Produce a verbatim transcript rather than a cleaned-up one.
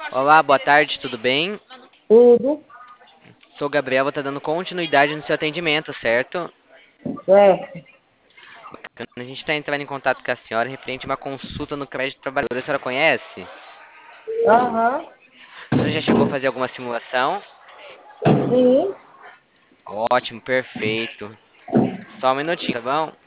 Olá, boa tarde, tudo bem? Tudo Sou o Gabriel, vou estar dando continuidade no seu atendimento, certo? certo. A gente está entrando em contato com a senhora referente a uma consulta no crédito trabalhador. A senhora conhece? Aham, A senhora já chegou a fazer alguma simulação? sim. Ótimo, perfeito. Só um minutinho, tá bom?